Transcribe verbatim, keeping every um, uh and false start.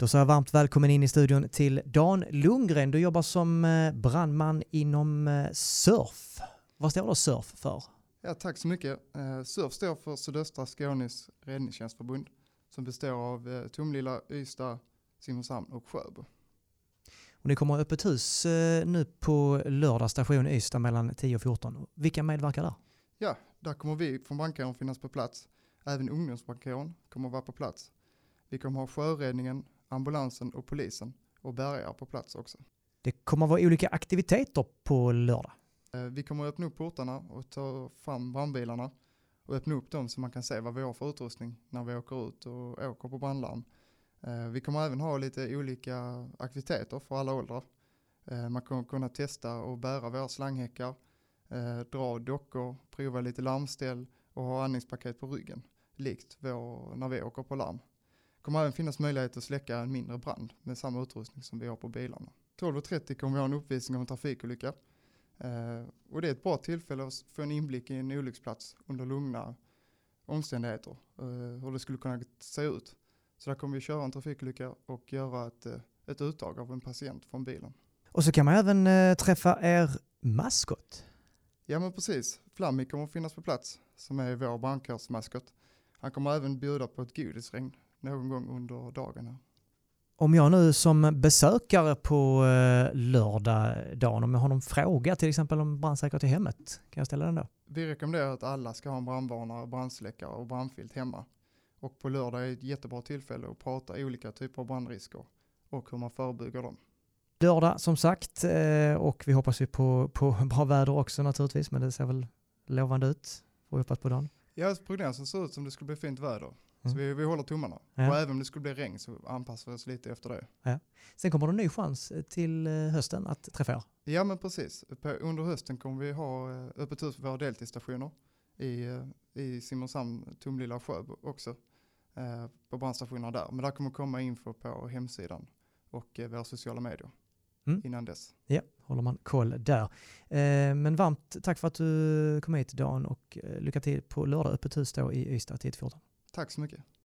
Då så är jag varmt välkommen in i studion till Dan Lundgren. Du jobbar som brandman inom surf. Vad står då surf för? Ja, tack så mycket. Surf står för Sydöstra Skånes räddningstjänstförbund som består av Tomelilla, Ystad, Simrishamn och Sjöbo. Och ni kommer ha öppet hus nu på lördag, station Ystad mellan tio och fjorton. Vilka medverkar där? Ja, där kommer vi från brandkåren finnas på plats. Även ungdomsbrandkåren kommer vara på plats. Vi kommer ha sjöräddningen, ambulansen och polisen och bärgare på plats också. Det kommer vara olika aktiviteter på lördag. Vi kommer att öppna upp portarna och ta fram brandbilarna och öppna upp dem så man kan se vad vi har för utrustning när vi åker ut och åker på brandlarm. Vi kommer även ha lite olika aktiviteter för alla åldrar. Man kommer kunna testa och bära våra slanghäckar, dra dockor, prova lite larmställ och ha andningspaket på ryggen, likt vår, när vi åker på larm. Det kommer även finnas möjlighet att släcka en mindre brand med samma utrustning som vi har på bilarna. tolv och trettio kommer vi ha en uppvisning om en trafikolycka. Uh, och det är ett bra tillfälle att få en inblick i en olycksplats under lugna omständigheter. Uh, hur det skulle kunna se ut. Så där kommer vi köra en trafikolycka och göra ett, uh, ett uttag av en patient från bilen. Och så kan man även uh, träffa er maskot. Ja men precis. Flammy kommer att finnas på plats som är vår brandkårsmaskot. Han kommer även bjuda på ett godisregn någon gång under dagen här. Om jag nu som besökare på lördag dagen, om jag har någon fråga till exempel om brandsäkerhet i hemmet, kan jag ställa den då? Vi rekommenderar att alla ska ha en brandvarnare, brandsläckare och brandfilt hemma. Och på lördag är ett jättebra tillfälle att prata olika typer av brandrisker och hur man förebygger dem. Lördag som sagt, och vi hoppas ju på, på bra väder också naturligtvis, men det ser väl lovande ut. Får vi hoppas på dagen. Ja, prognosen ser ut som det skulle bli fint väder. Mm. Så vi, vi håller tummarna. Ja. Och även om det skulle bli regn så anpassar vi oss lite efter det. Ja. Sen kommer det en ny chans till hösten att träffa er. Ja men precis. På, under hösten kommer vi ha öppet hus för våra deltidsstationer i, i Simrishamn, Tomelilla och Sjöbo också. Eh, på brandstationerna där. Men där kommer komma info på hemsidan och eh, våra sociala medier. Mm. Innan dess. Ja, håller man koll där. Eh, men varmt tack för att du kom hit Dan och eh, lycka till på lördag öppet hus då i Ystad till fjorton. Tack så mycket.